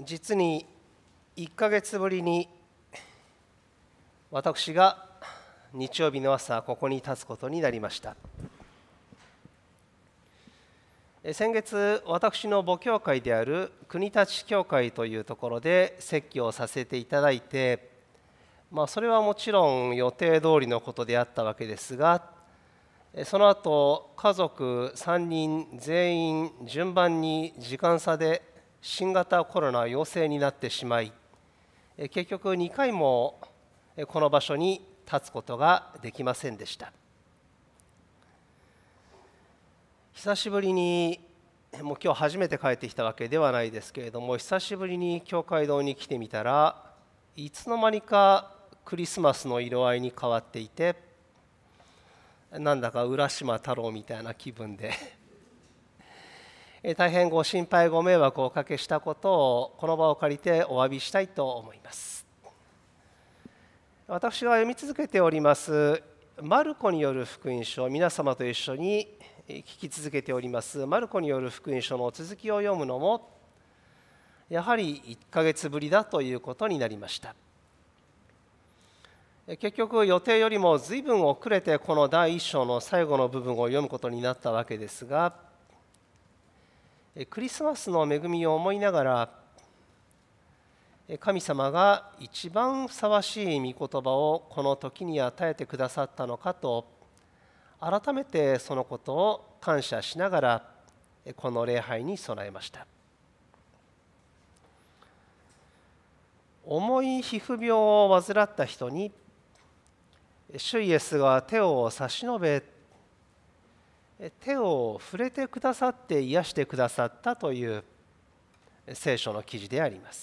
実に1ヶ月ぶりに私が日曜日の朝ここに立つことになりました。先月私の母教会である国立教会というところで説教をさせていただいて、それはもちろん予定通りのことであったわけですが、その後家族3人全員順番に時間差で新型コロナ陽性になってしまい、結局2回もこの場所に立つことができませんでした。久しぶりに、もう今日初めて帰ってきたわけではないですけれども、久しぶりに教会堂に来てみたらいつの間にかクリスマスの色合いに変わっていて、なんだか浦島太郎みたいな気分で大変ご心配ご迷惑をおかけしたことをこの場を借りてお詫びしたいと思います。私が読み続けておりますマルコによる福音書、皆様と一緒に聞き続けておりますマルコによる福音書の続きを読むのもやはり1ヶ月ぶりだということになりました。結局予定よりも随分遅れてこの第一章の最後の部分を読むことになったわけですが、クリスマスの恵みを思いながら神様が一番ふさわしい御言葉をこの時に与えてくださったのかと改めてそのことを感謝しながらこの礼拝に備えました。重い皮膚病を患った人に主イエスが手を差し伸べ手を触れてくださって癒してくださったという聖書の記事であります。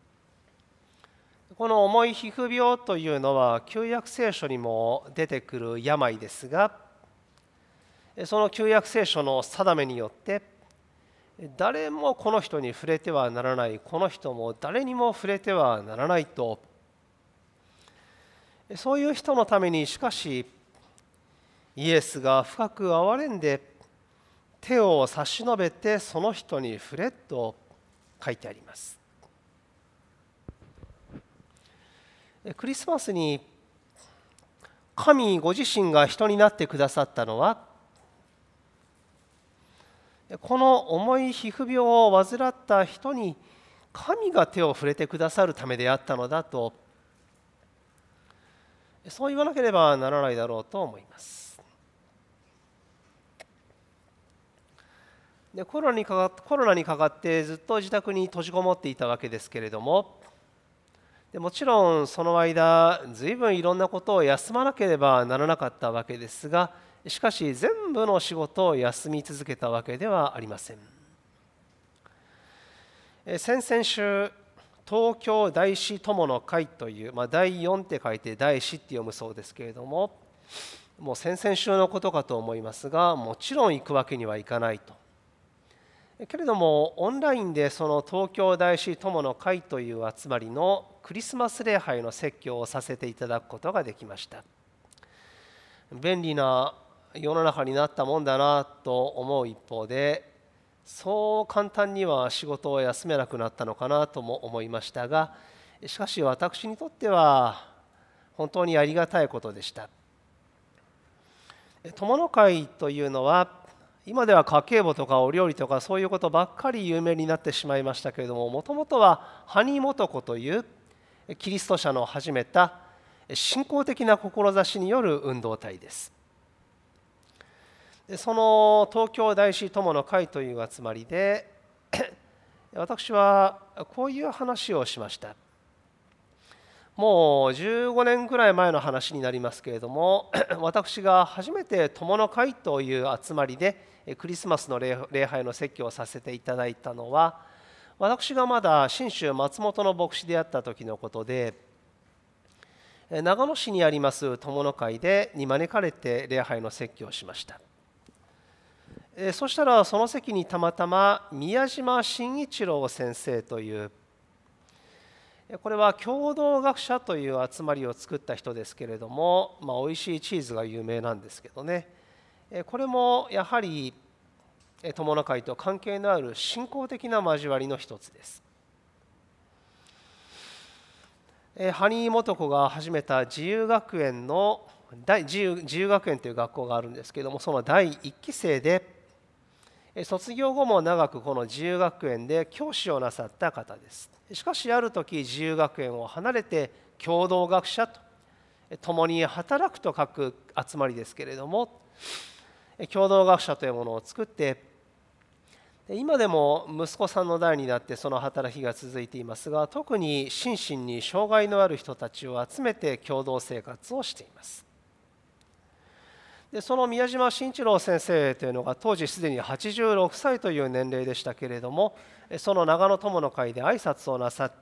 この重い皮膚病というのは旧約聖書にも出てくる病ですが、その旧約聖書の定めによって誰もこの人に触れてはならない、この人も誰にも触れてはならないと、そういう人のためにしかしイエスが深く憐れんで手を差し伸べてその人に触れと書いてあります。クリスマスに神ご自身が人になってくださったのはこの重い皮膚病を患った人に神が手を触れてくださるためであったのだと、そう言わなければならないだろうと思います。でコロナにかかってずっと自宅に閉じこもっていたわけですけれども、もちろんその間随分いろんなことを休まなければならなかったわけですが、しかし全部の仕事を休み続けたわけではありません。先々週東京大師友の会という、第4って書いて大師って読むそうですけれども、もう先々週のことかと思いますが、もちろん行くわけにはいかないと。けれどもオンラインでその東京大師友の会という集まりのクリスマス礼拝の説教をさせていただくことができました。便利な世の中になったもんだなと思う一方で、そう簡単には仕事を休めなくなったのかなとも思いましたが、しかし私にとっては本当にありがたいことでした。友の会というのは今では家計簿とかお料理とかそういうことばっかり有名になってしまいましたけれども、もともとは埴元子というキリスト者の始めた信仰的な志による運動体です。その東京大師友の会という集まりで私はこういう話をしました。もう15年くらい前の話になりますけれども、私が初めて友の会という集まりでクリスマスの礼拝の説教をさせていただいたのは、私がまだ信州松本の牧師であった時のことで、長野市にあります友の会に招かれて礼拝の説教をしました。そしたらその席にたまたま宮島真一郎先生という、これは共同学者という集まりを作った人ですけれども、おいしいチーズが有名なんですけどね、これもやはり友の会と関係のある信仰的な交わりの一つです。 ハニー素子が始めた自由学園の自由学園という学校があるんですけれども、その第1期生で卒業後も長くこの自由学園で教師をなさった方です。しかしある時自由学園を離れて共同学者と共に働くと書く集まりですけれども、共同学者というものを作って、今でも息子さんの代になってその働きが続いていますが、特に心身に障害のある人たちを集めて共同生活をしています。でその宮島真一郎先生というのが当時すでに86歳という年齢でしたけれども、その長野友の会で挨拶をなさって、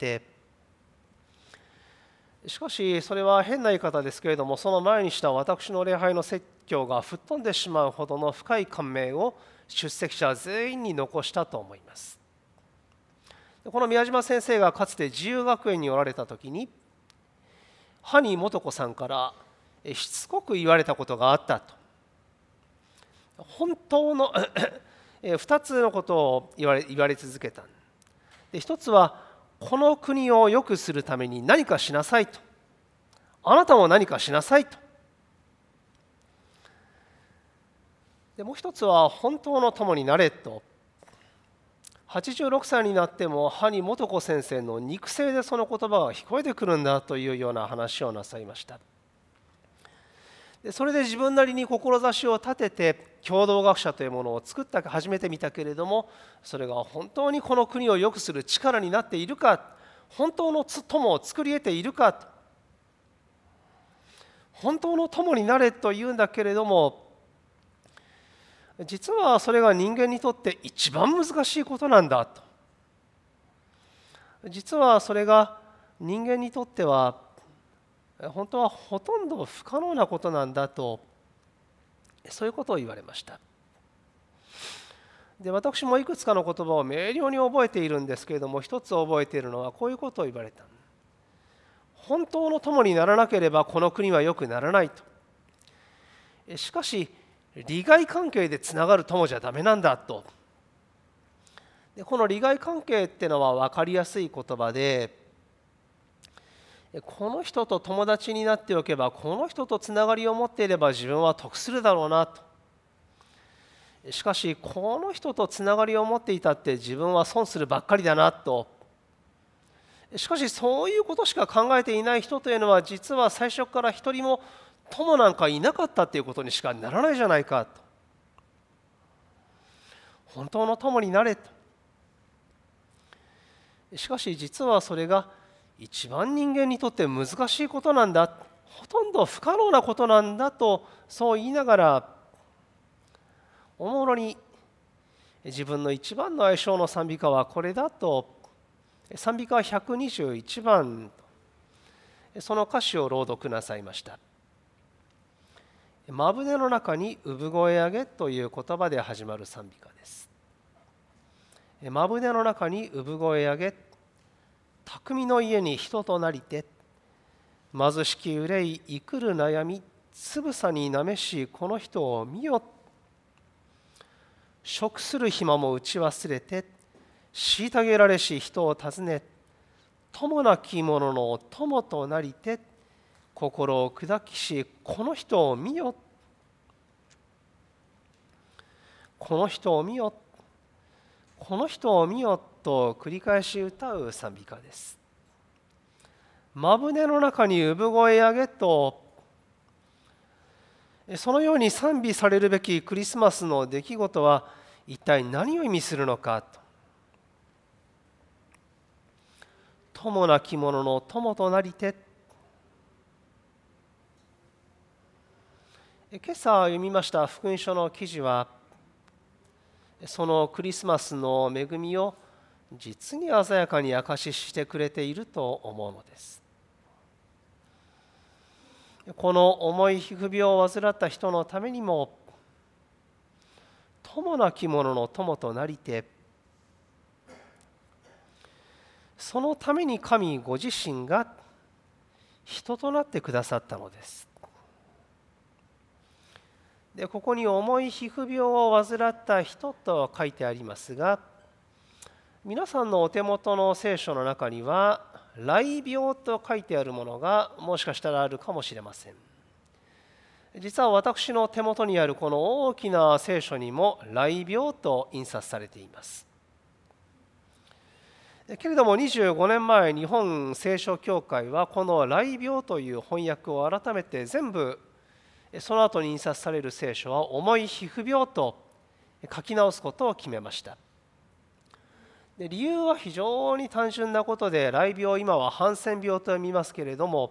しかしそれは変な言い方ですけれども、その前にした私の礼拝の説教が吹っ飛んでしまうほどの深い感銘を出席者全員に残したと思います。この宮島先生がかつて自由学園におられた時に、ハニー素子さんからしつこく言われたことがあったと。本当の2つのことを言われ続けた。で1つは、この国を良くするために何かしなさいと。あなたも何かしなさいと。でもう一つは、本当の友になれと。86歳になってもハニー素子先生の肉声でその言葉が聞こえてくるんだというような話をなさいました。それで自分なりに志を立てて共同学者というものを始めてみたけれども、それが本当にこの国を良くする力になっているか、本当の友を作り得ているか、本当の友になれというんだけれども、実はそれが人間にとって一番難しいことなんだと。実はそれが人間にとっては本当はほとんど不可能なことなんだと、そういうことを言われました。で私もいくつかの言葉を明瞭に覚えているんですけれども、一つ覚えているのはこういうことを言われた。本当の友にならなければこの国は良くならないと。しかし利害関係でつながる友じゃダメなんだと。でこの利害関係っていうのは分かりやすい言葉で、この人と友達になっておけば、この人とつながりを持っていれば自分は得するだろうなと。しかしこの人とつながりを持っていたって自分は損するばっかりだなと。しかしそういうことしか考えていない人というのは、実は最初から一人も友なんかいなかったということにしかならないじゃないかと。本当の友になれと。しかし実はそれが一番人間にとって難しいことなんだ、ほとんど不可能なことなんだと、そう言いながら、おもろに自分の一番の相性の賛美歌はこれだと、賛美歌は121番、その歌詞を朗読なさいました。まぶねの中に産声上げという言葉で始まる賛美歌です。まぶねの中に産声上げ、匠の家に人となりて、貧しき憂い生る悩み、つぶさになめしこの人を見よ。食する暇も打ち忘れて、虐げられし人を訪ね、友なき者の友となりて、心を砕きしこの人を見よ。この人を見よ。この人を見よと繰り返し歌う賛美歌です。まぶねの中に産声上げと、そのように賛美されるべきクリスマスの出来事は一体何を意味するのかと。友なき者の友となりて。今朝読みました福音書の記事は、そのクリスマスの恵みを実に鮮やかに証ししてくれていると思うのです。この重い皮膚病を患った人のためにも、友なき者の友となりて、そのために神ご自身が人となってくださったのです。でここに重い皮膚病を患った人と書いてありますが、皆さんのお手元の聖書の中には雷病と書いてあるものがもしかしたらあるかもしれません。実は私の手元にあるこの大きな聖書にも雷病と印刷されています。けれども25年前、日本聖書協会はこの雷病という翻訳を改めて全部その後に印刷される聖書は重い皮膚病と書き直すことを決めました。で理由は非常に単純なことで、雷病、今はハンセン病と読みますけれども、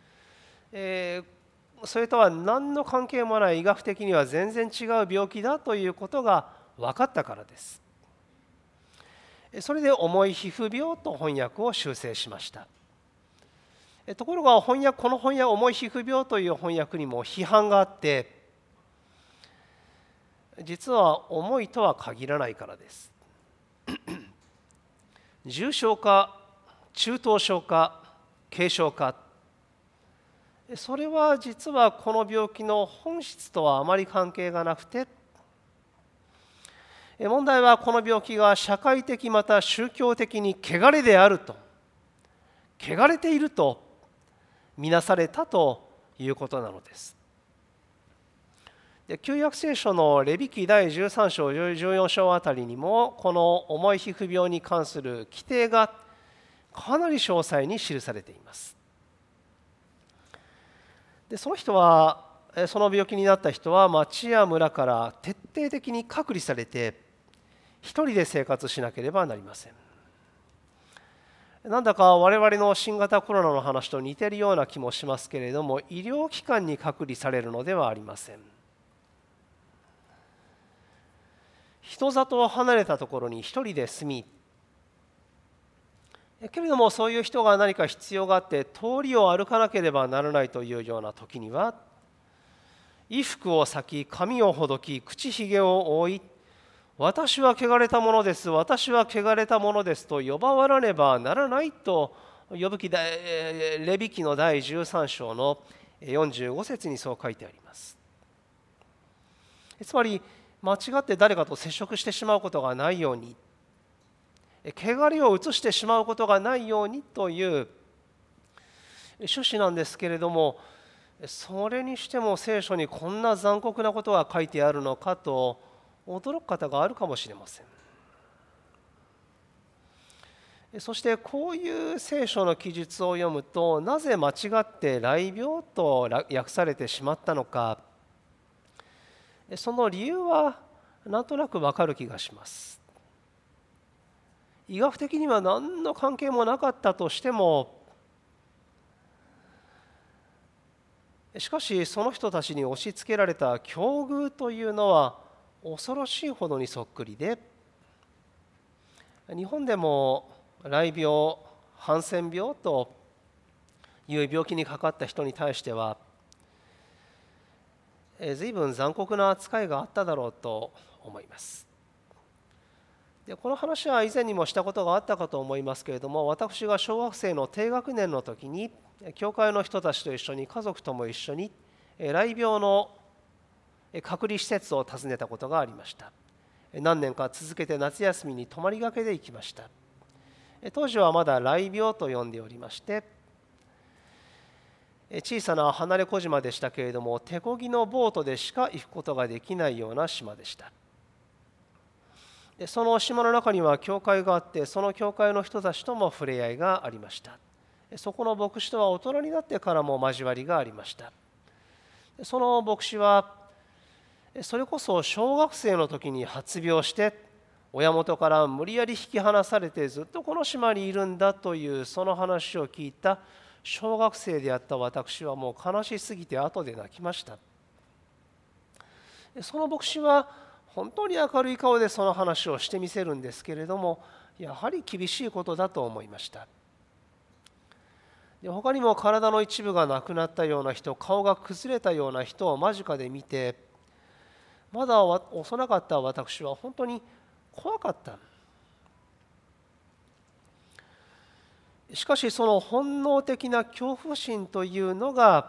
それとは何の関係もない、医学的には全然違う病気だということが分かったからです。それで重い皮膚病と翻訳を修正しました。ところがこの翻訳、重い皮膚病という翻訳にも批判があって、実は重いとは限らないからです。重症か中等症か軽症か、それは実はこの病気の本質とはあまり関係がなくて、問題はこの病気が社会的また宗教的に汚れであると、汚れていると見なされたということなのです。旧約聖書のレビ記第13章14章あたりにもこの重い皮膚病に関する規定がかなり詳細に記されています。でその病気になった人は町や村から徹底的に隔離されて一人で生活しなければなりません。なんだか我々の新型コロナの話と似ているような気もしますけれども、医療機関に隔離されるのではありません。人里を離れたところに一人で住み、けれどもそういう人が何か必要があって通りを歩かなければならないというような時には、衣服を裂き、髪をほどき、口ひげを覆い、私は汚れたものです、私は汚れたものですと呼ばわらねばならないと、レビ記の第13章の45節にそう書いてあります。つまり間違って誰かと接触してしまうことがないように、汚れを移してしまうことがないようにという趣旨なんですけれども、それにしても聖書にこんな残酷なことが書いてあるのかと驚く方があるかもしれません。そしてこういう聖書の記述を読むと、なぜ間違って雷病と訳されてしまったのか、その理由はなんとなくわかる気がします。医学的には何の関係もなかったとしても、しかしその人たちに押し付けられた境遇というのは恐ろしいほどにそっくりで、日本でも雷病、ハンセン病という病気にかかった人に対しては随分残酷な扱いがあっただろうと思います。でこの話は以前にもしたことがあったかと思いますけれども、私が小学生の低学年の時に教会の人たちと一緒に、家族とも一緒に雷病の隔離施設を訪ねたことがありました。何年か続けて夏休みに泊まりがけで行きました。当時はまだ雷病と呼んでおりまして、小さな離れ小島でしたけれども、手漕ぎのボートでしか行くことができないような島でした。でその島の中には教会があって、その教会の人たちとも触れ合いがありました。そこの牧師とは大人になってからも交わりがありました。その牧師はそれこそ小学生の時に発病して、親元から無理やり引き離されてずっとこの島にいるんだというその話を聞いた小学生であった私はもう悲しすぎて後で泣きました。その牧師は本当に明るい顔でその話をしてみせるんですけれども、やはり厳しいことだと思いました。で他にも体の一部がなくなったような人、顔が崩れたような人を間近で見て、まだ幼かった私は本当に怖かった。しかしその本能的な恐怖心というのが、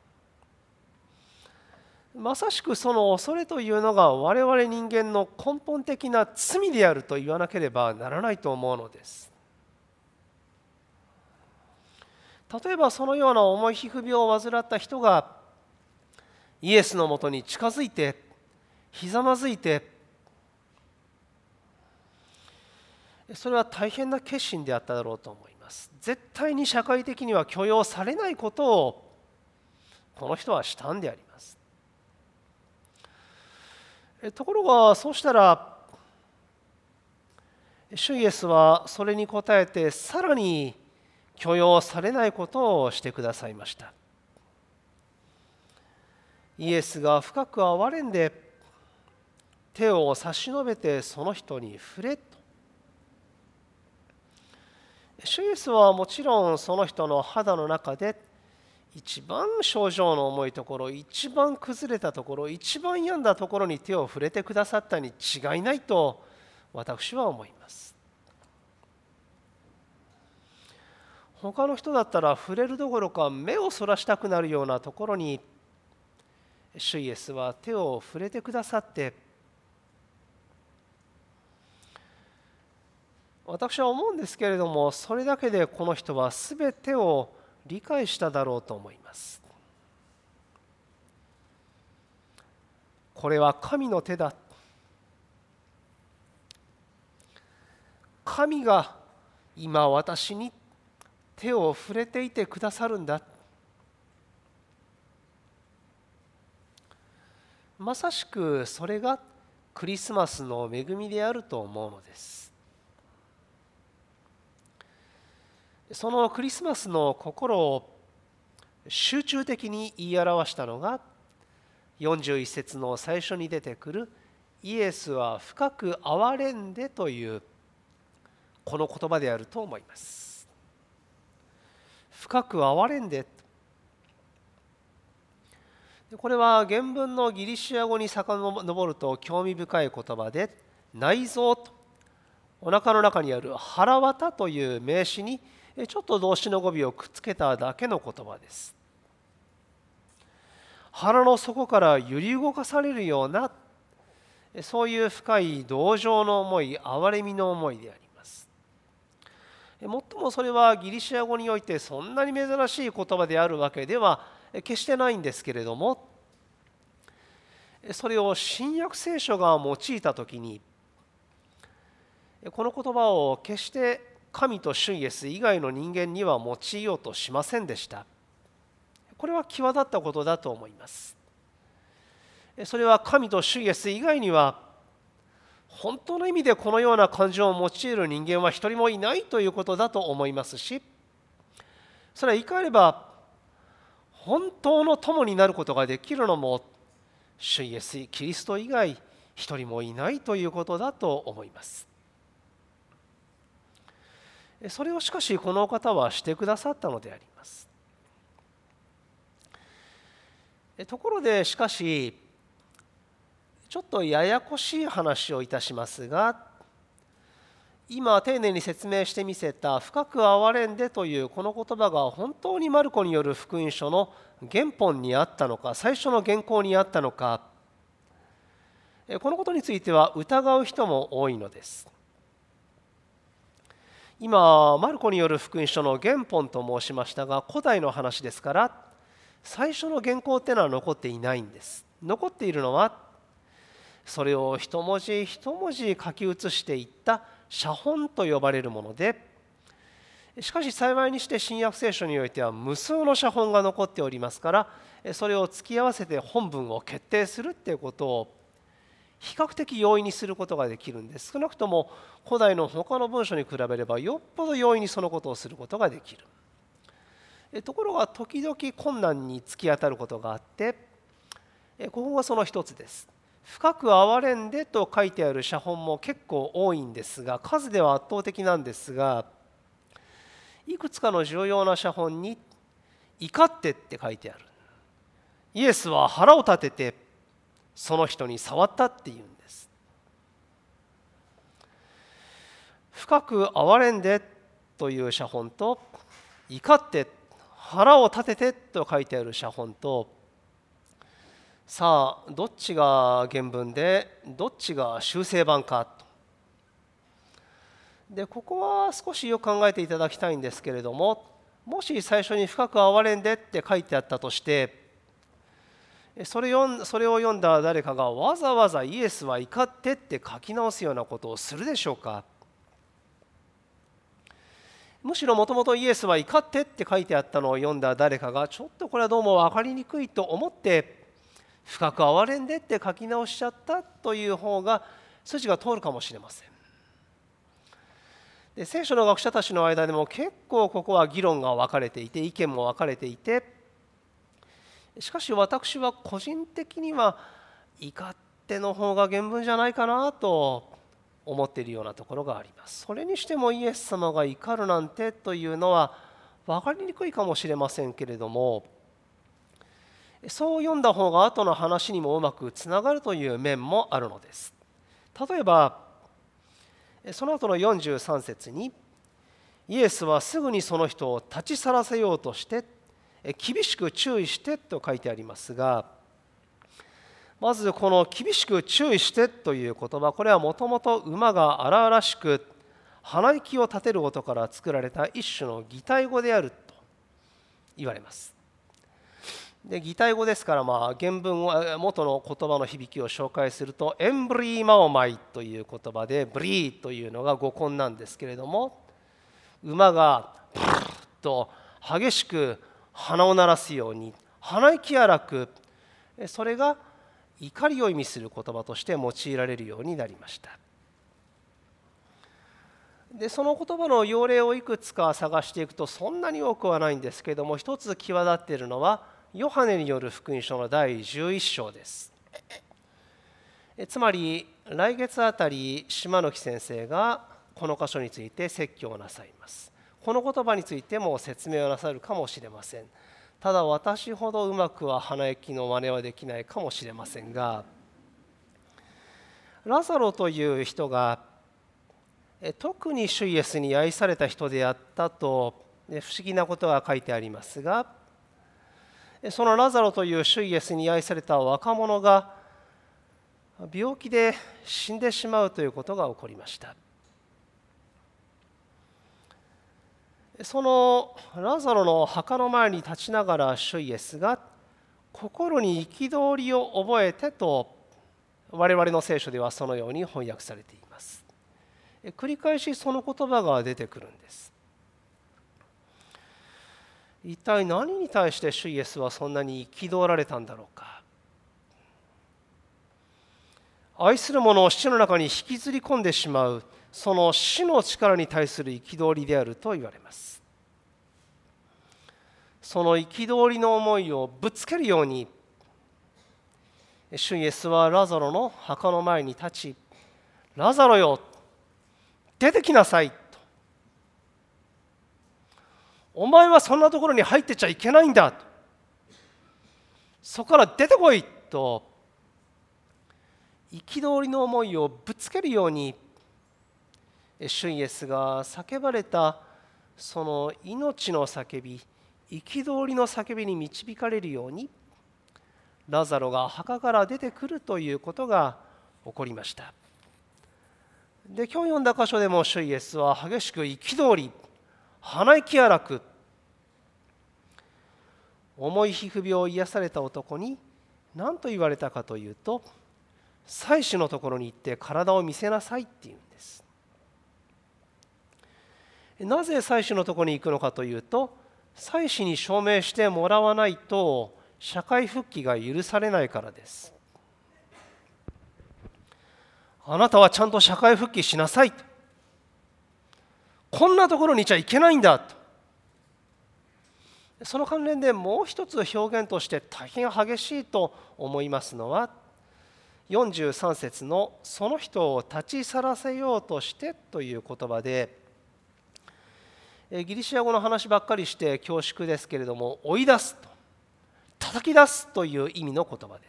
まさしくその恐れというのが我々人間の根本的な罪であると言わなければならないと思うのです。 例えばそのような重い皮膚病を患った人がイエスのもとに近づいてひざまずいて、それは大変な決心であっただろうと思います。絶対に社会的には許容されないことをこの人はしたんであります。ところがそうしたら主イエスはそれに応えてさらに許容されないことをしてくださいました。イエスが深く憐れんで手を差し伸べてその人に触れと。主イエスはもちろんその人の肌の中で一番症状の重いところ、一番崩れたところ、一番病んだところに手を触れてくださったに違いないと私は思います。他の人だったら触れるどころか目をそらしたくなるようなところに主イエスは手を触れてくださって、私は思うんですけれども、それだけでこの人は全てを理解しただろうと思います。これは神の手だ。神が今私に手を触れていてくださるんだ。まさしくそれがクリスマスの恵みであると思うのです。そのクリスマスの心を集中的に言い表したのが41節の最初に出てくるイエスは深く憐れんでというこの言葉であると思います。深く憐れんで、これは原文のギリシア語に遡ると興味深い言葉で、内臓とお腹の中にある腹渡という名詞にちょっと動詞の語尾をくっつけただけの言葉です。腹の底から揺り動かされるような、そういう深い同情の思い、憐れみの思いであります。もっともそれはギリシア語においてそんなに珍しい言葉であるわけでは決してないんですけれども、それを新約聖書が用いたときに、この言葉を決して神と主イエス以外の人間には用いようとしませんでした。これは際立ったことだと思います。それは神と主イエス以外には本当の意味でこのような感情を用いる人間は一人もいないということだと思いますし、それは言い換えれば本当の友になることができるのも主イエスキリスト以外一人もいないということだと思います。それをしかしこの方はしてくださったのであります。ところでしかしちょっとややこしい話をいたしますが、今丁寧に説明してみせた深く憐れんでというこの言葉が本当にマルコによる福音書の原本にあったのか、最初の原稿にあったのか、このことについては疑う人も多いのです。今マルコによる福音書の原本と申しましたが、古代の話ですから最初の原稿っていうのは残っていないんです。残っているのはそれを一文字一文字書き写していった写本と呼ばれるもので、しかし幸いにして新約聖書においては無数の写本が残っておりますから、それを突き合わせて本文を決定するっていうことを比較的容易にすることができるんです。少なくとも古代の他の文書に比べればよっぽど容易にそのことをすることができる。ところが時々困難に突き当たることがあって、ここがその一つです。深く憐れんでと書いてある写本も結構多いんですが、数では圧倒的なんですが、いくつかの重要な写本に怒ってって書いてある。イエスは腹を立ててその人に触ったっていうんです。深く憐れんでという写本と、怒って腹を立ててと書いてある写本と、さあどっちが原文でどっちが修正版かと。でここは少しよく考えていただきたいんですけれども、 もし最初に深く憐れんでって書いてあったとして、それを読んだ誰かがわざわざイエスは怒ってって書き直すようなことをするでしょうか。むしろもともとイエスは怒ってって書いてあったのを読んだ誰かがちょっとこれはどうも分かりにくいと思って深く憐れんでって書き直しちゃったという方が筋が通るかもしれません。で、聖書の学者たちの間でも結構ここは議論が分かれていて意見も分かれていて、しかし私は個人的には怒っての方が原文じゃないかなと思っているようなところがあります。それにしてもイエス様が怒るなんてというのは分かりにくいかもしれませんけれども、そう読んだ方が後の話にもうまくつながるという面もあるのです。例えばその後の43節にイエスはすぐにその人を立ち去らせようとして厳しく注意してと書いてありますが、まずこの厳しく注意してという言葉、これはもともと馬が荒々しく鼻息を立てる音から作られた一種の擬態語であると言われます。で、擬態語ですから、原文元の言葉の響きを紹介するとエンブリーマオマイという言葉でブリーというのが語根なんですけれども、馬がプルッと激しく鼻を鳴らすように鼻息荒く、それが怒りを意味する言葉として用いられるようになりました。で、その言葉の要例をいくつか探していくとそんなに多くはないんですけれども、一つ際立っているのはヨハネによる福音書の第11章です。つまり来月あたり島貫先生がこの箇所について説教をなさいます。この言葉についても説明をなさるかもしれません。ただ私ほどうまくは鼻息の真似はできないかもしれませんが、ラザロという人が特に主イエスに愛された人であったと不思議なことが書いてありますが、そのラザロという主イエスに愛された若者が病気で死んでしまうということが起こりました。そのラザロの墓の前に立ちながら主イエスが心に憤りを覚えてと我々の聖書ではそのように翻訳されています。繰り返しその言葉が出てくるんです。一体何に対して主イエスはそんなに憤られたんだろうか。愛する者を死の中に引きずり込んでしまうその死の力に対する憤りであると言われます。その憤りの思いをぶつけるように主イエスはラザロの墓の前に立ち、ラザロよ出てきなさいと、お前はそんなところに入ってちゃいけないんだと、そこから出てこいと憤りの思いをぶつけるように主イエスが叫ばれたその命の叫び、憤りの叫びに導かれるようにラザロが墓から出てくるということが起こりました。で、今日読んだ箇所でも主イエスは激しく憤り鼻息荒く重い皮膚病を癒された男に何と言われたかというと、祭司のところに行って体を見せなさいっていうんです。なぜ祭司のところに行くのかというと、祭司に証明してもらわないと社会復帰が許されないからです。あなたはちゃんと社会復帰しなさいと、こんなところにいちゃいけないんだと。その関連でもう一つ表現として大変激しいと思いますのは43節のその人を立ち去らせようとしてという言葉で、ギリシア語の話ばっかりして恐縮ですけれども、追い出すと、叩き出すという意味の言葉です。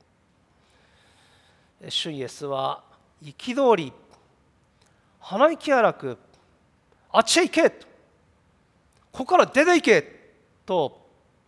主イエスは憤り鼻息荒く、あっちへ行けと、ここから出て行けと、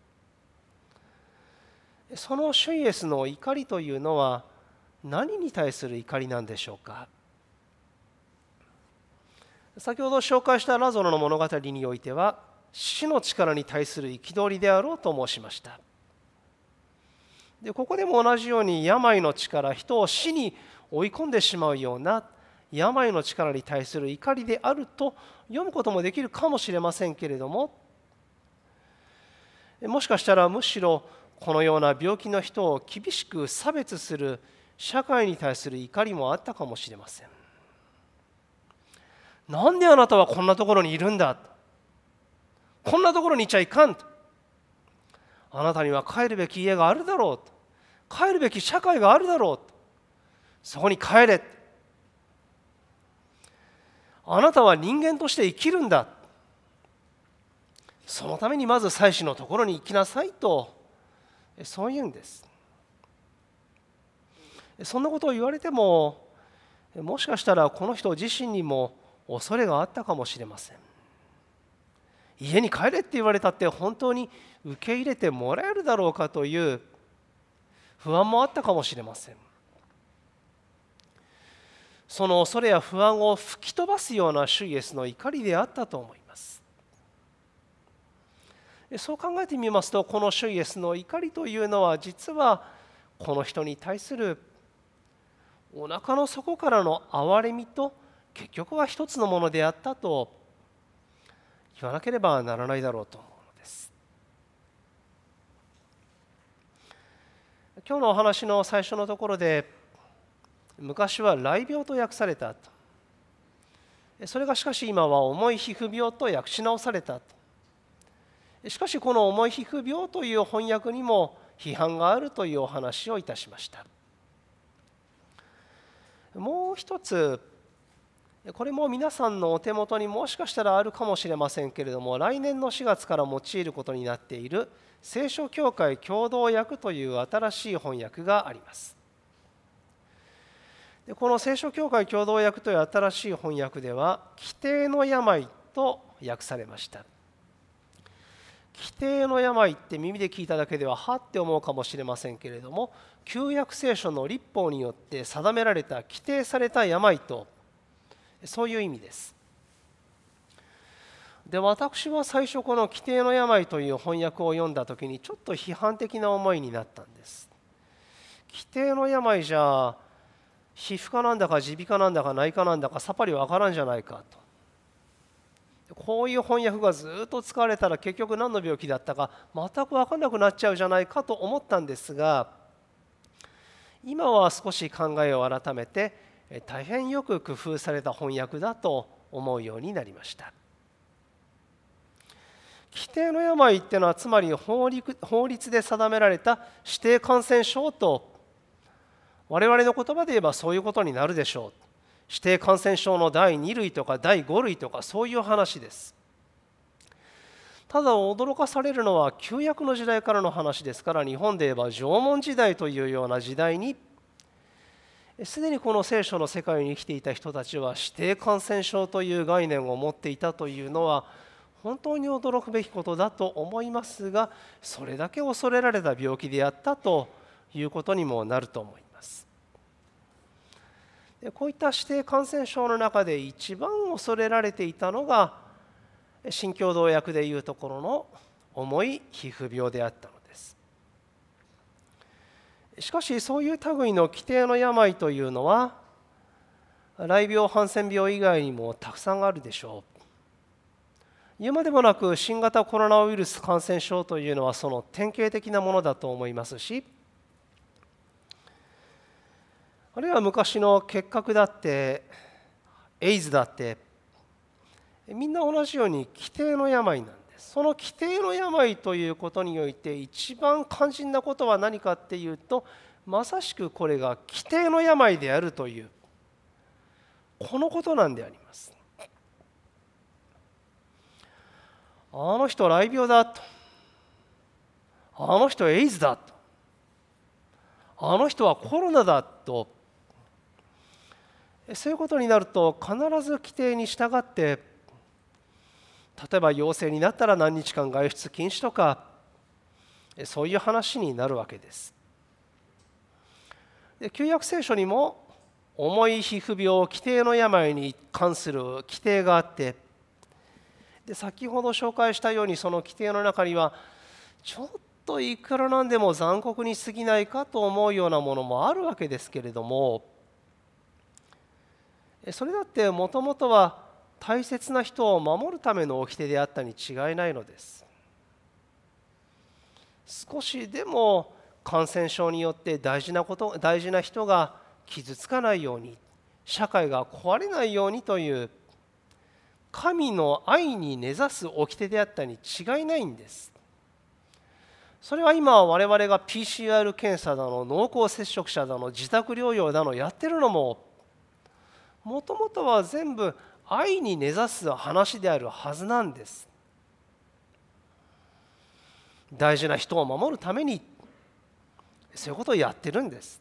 その主イエスの怒りというのは何に対する怒りなんでしょうか。先ほど紹介したラザロの物語においては死の力に対する憤りであろうと申しました。でここでも同じように病の力、人を死に追い込んでしまうような病の力に対する怒りであると読むこともできるかもしれませんけれども、もしかしたらむしろこのような病気の人を厳しく差別する社会に対する怒りもあったかもしれません。なんであなたはこんなところにいるんだ、こんなところにいちゃいかん、あなたには帰るべき家があるだろう、帰るべき社会があるだろう、そこに帰れ、あなたは人間として生きるんだ、そのためにまず祭司のところに行きなさいと、そう言うんです。そんなことを言われても、もしかしたらこの人自身にも恐れがあったかもしれません。家に帰れって言われたって本当に受け入れてもらえるだろうかという不安もあったかもしれません。その恐れや不安を吹き飛ばすような主イエスの怒りであったと思います。そう考えてみますと、この主イエスの怒りというのは実はこの人に対するお腹の底からの憐れみと結局は一つのものであったと言わなければならないだろうと思うのです。今日のお話の最初のところで、昔は雷病と訳されたと、それがしかし今は重い皮膚病と訳し直されたと。しかしこの重い皮膚病という翻訳にも批判があるというお話をいたしました。もう一つ、これも皆さんのお手元にもしかしたらあるかもしれませんけれども、来年の4月から用いることになっている聖書教会共同訳という新しい翻訳があります。この聖書教会共同訳という新しい翻訳では、規定の病と訳されました。規定の病って耳で聞いただけでははって思うかもしれませんけれども、旧約聖書の律法によって定められた規定された病と、そういう意味です。で、私は最初この規定の病という翻訳を読んだ時にちょっと批判的な思いになったんです。規定の病じゃ皮膚科なんだか耳鼻科なんだか内科なんだかさっぱりわからんじゃないかと。こういう翻訳がずっと使われたら結局何の病気だったか全く分からなくなっちゃうじゃないかと思ったんですが、今は少し考えを改めて大変よく工夫された翻訳だと思うようになりました。規定の病っていうのはつまり法律で定められた指定感染症と、我々の言葉で言えばそういうことになるでしょう。指定感染症の第2類とか第5類とかそういう話です。ただ驚かされるのは旧約の時代からの話ですから、日本で言えば縄文時代というような時代にすでにこの聖書の世界に生きていた人たちは指定感染症という概念を持っていたというのは本当に驚くべきことだと思いますが、それだけ恐れられた病気であったということにもなると思います。こういった指定感染症の中で一番恐れられていたのが新共同訳でいうところの重い皮膚病であったのです。しかしそういう類の規定の病というのは雷病ハンセン病以外にもたくさんあるでしょう。言うまでもなく新型コロナウイルス感染症というのはその典型的なものだと思いますし、あるいは昔の結核だってエイズだってみんな同じように規定の病なんです。その規定の病ということにおいて一番肝心なことは何かっていうと、まさしくこれが規定の病であるというこのことなんであります。あの人雷病だと、あの人エイズだと、あの人はコロナだと、そういうことになると必ず規定に従って、例えば陽性になったら何日間外出禁止とか、そういう話になるわけです。旧約聖書にも重い皮膚病規定の病に関する規定があって、 で、先ほど紹介したように、その規定の中にはちょっといくらなんでも残酷に過ぎないかと思うようなものもあるわけですけれども、それだってもともとは大切な人を守るための掟であったに違いないのです。少しでも感染症によって大事な人が傷つかないように、社会が壊れないようにという神の愛に根ざす掟であったに違いないんです。それは今我々が PCR 検査だの、濃厚接触者だの、自宅療養だのやってるのも、もともとは全部愛に根ざす話であるはずなんです。大事な人を守るためにそういうことをやってるんです。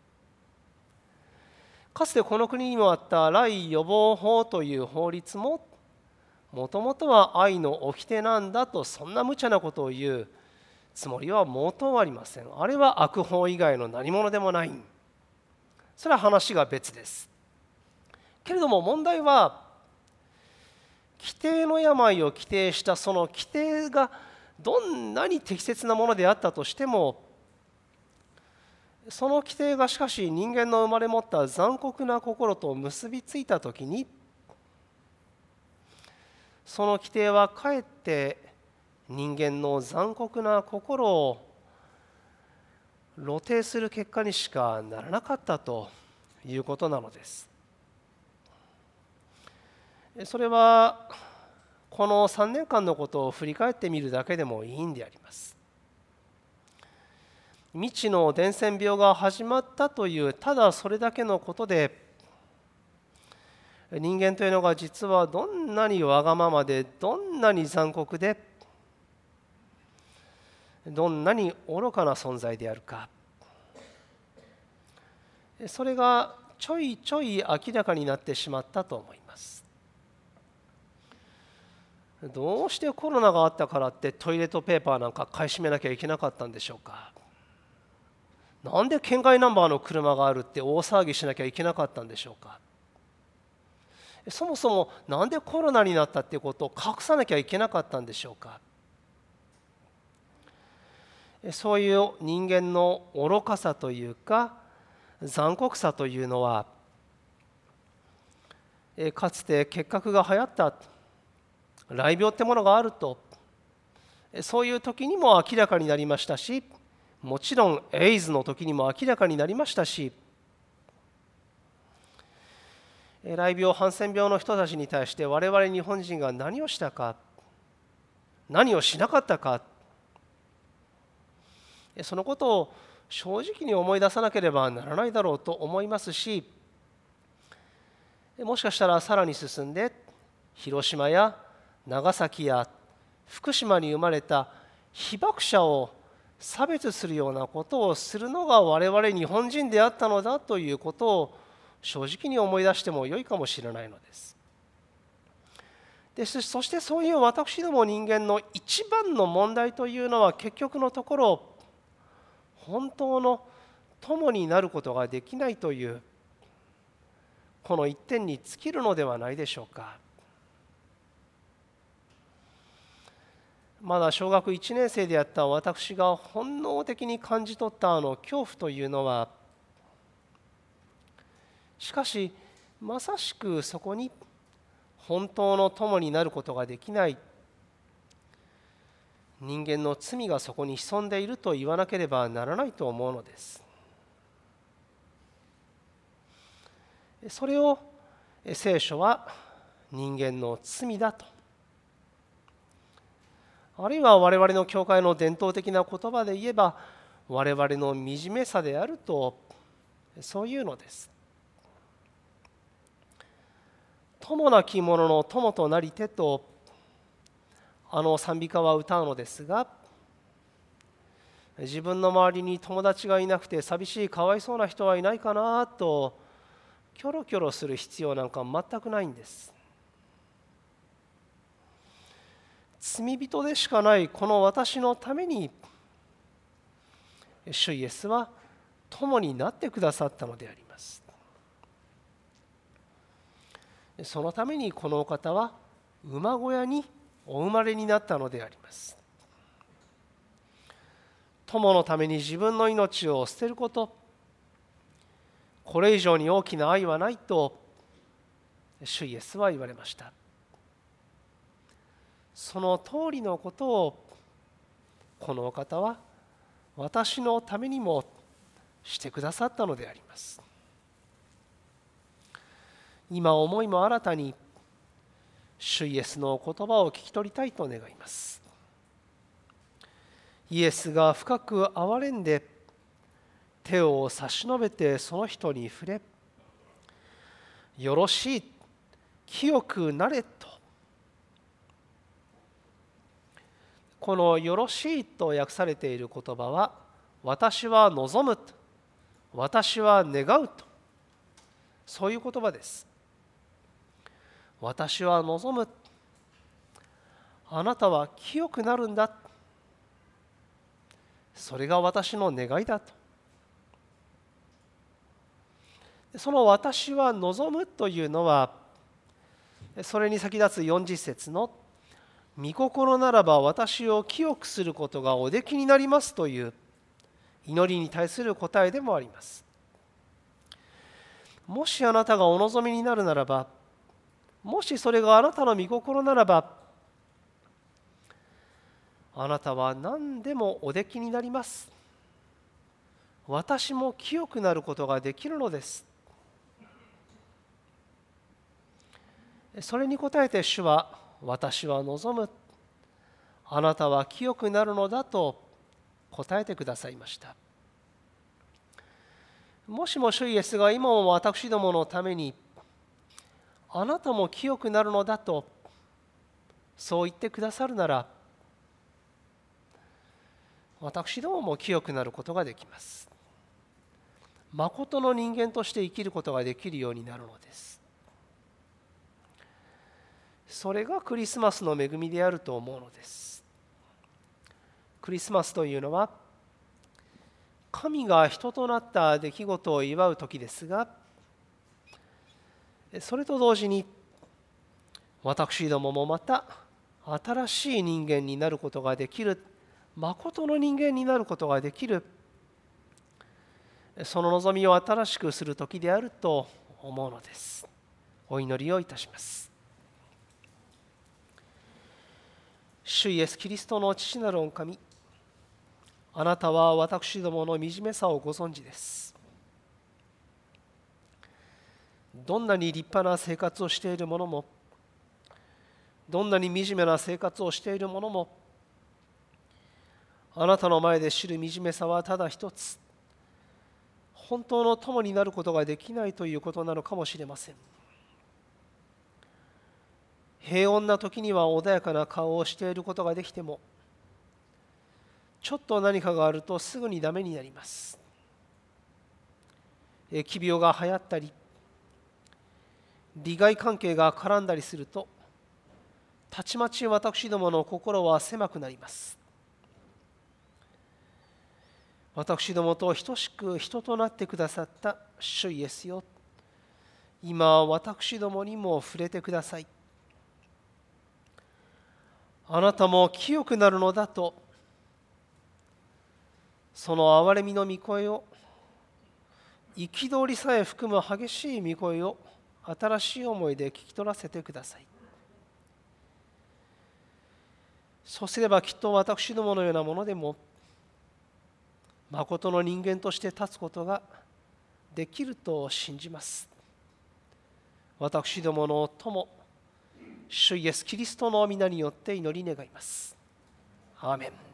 かつてこの国にもあった雷予防法という法律も、もともとは愛の掟なんだと、そんな無茶なことを言うつもりは毛頭ありません。あれは悪法以外の何者でもない。それは話が別です。けれども問題は、規定の病を規定したその規定がどんなに適切なものであったとしても、その規定がしかし人間の生まれ持った残酷な心と結びついたときに、その規定はかえって人間の残酷な心を露呈する結果にしかならなかったということなのです。それはこの3年間のことを振り返ってみるだけでもいいんであります。未知の伝染病が始まったというただそれだけのことで、人間というのが実はどんなにわがままで、どんなに残酷で、どんなに愚かな存在であるか、それがちょいちょい明らかになってしまったと思います。どうしてコロナがあったからってトイレットペーパーなんか買い占めなきゃいけなかったんでしょうか。なんで県外ナンバーの車があるって大騒ぎしなきゃいけなかったんでしょうか。そもそもなんでコロナになったっていうことを隠さなきゃいけなかったんでしょうか。そういう人間の愚かさというか残酷さというのは、かつて結核が流行った雷病ってものがあると、そういう時にも明らかになりましたし、もちろんエイズの時にも明らかになりましたし、雷病ハンセン病の人たちに対して我々日本人が何をしたか、何をしなかったか、そのことを正直に思い出さなければならないだろうと思いますし、もしかしたらさらに進んで広島や長崎や福島に生まれた被爆者を差別するようなことをするのが我々日本人であったのだということを正直に思い出してもよいかもしれないのです。そしてそういう私ども人間の一番の問題というのは、結局のところ本当の友になることができないというこの一点に尽きるのではないでしょうか。まだ小学1年生であった私が本能的に感じ取った恐怖というのは、しかしまさしくそこに本当の友になることができない人間の罪がそこに潜んでいると言わなければならないと思うのです。それを聖書は人間の罪だと、あるいは我々の教会の伝統的な言葉で言えば我々の惨めさであると、そういうのです。友なき者の友となりてと賛美歌は歌うのですが、自分の周りに友達がいなくて寂しいかわいそうな人はいないかなとキョロキョロする必要なんか全くないんです。罪人でしかないこの私のために主イエスは友になってくださったのであります。そのためにこのお方は馬小屋にお生まれになったのであります。友のために自分の命を捨てること、これ以上に大きな愛はないと主イエスは言われました。その通りのことをこのお方は私のためにもしてくださったのであります。今思いも新たに主イエスの言葉を聞き取りたいと願います。イエスが深く憐れんで手を差し伸べてその人に触れ、よろしい、清くなれと。このよろしいと訳されている言葉は、私は望む、私は願うと、そういう言葉です。私は望む、あなたは清くなるんだ、それが私の願いだと。その私は望むというのは、それに先立つ40節の御心ならば私を清くすることがおできになりますという祈りに対する答えでもあります。もしあなたがお望みになるならば、もしそれがあなたの御心ならば、あなたは何でもおできになります。私も清くなることができるのです。それに応えて主は、私は望む、あなたは清くなるのだと答えてくださいました。もしも主イエスが今も私どものために、あなたも清くなるのだとそう言ってくださるなら、私どもも清くなることができます。誠の人間として生きることができるようになるのです。それがクリスマスの恵みであると思うのです。クリスマスというのは、神が人となった出来事を祝う時ですが、それと同時に私どももまた新しい人間になることができる、誠の人間になることができる、その望みを新しくする時であると思うのです。お祈りをいたします。主イエスキリストの父なる御神、あなたは私どもの惨めさをご存知です。どんなに立派な生活をしている者も、どんなに惨めな生活をしている者も、あなたの前で知る惨めさはただ一つ、本当の友になることができないということなのかもしれません。平穏な時には穏やかな顔をしていることができても、ちょっと何かがあるとすぐにダメになります。疫病が流行ったり、利害関係が絡んだりすると、たちまち私どもの心は狭くなります。私どもと等しく人となってくださった主イエスよ、今私どもにも触れてください。あなたも清くなるのだと、その憐れみの御声を、憤りさえ含む激しい御声を新しい思いで聞き取らせてください。そうすればきっと私どものようなものでも、誠の人間として立つことができると信じます。私どもの友、主イエスキリストの皆によって祈り願います。アーメン。